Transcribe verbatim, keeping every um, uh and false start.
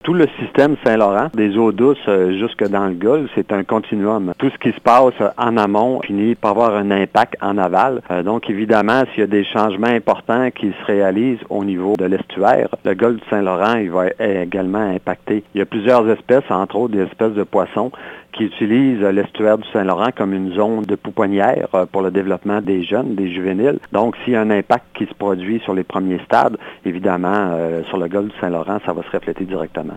Tout le système Saint-Laurent, des eaux douces euh, jusque dans le Golfe, c'est un continuum. Tout ce qui se passe en amont finit par avoir un impact en aval. Euh, donc, évidemment, s'il y a des changements importants qui se réalisent au niveau de l'estuaire, le Golfe du Saint-Laurent, il va être également impacté. Il y a plusieurs espèces, entre autres des espèces de poissons, qui utilisent l'estuaire du Saint-Laurent comme une zone de pouponnière pour le développement des jeunes, des juvéniles. Donc, s'il y a un impact qui se produit sur les premiers stades, évidemment, euh, sur le Golfe du Saint-Laurent, ça va se refléter directement.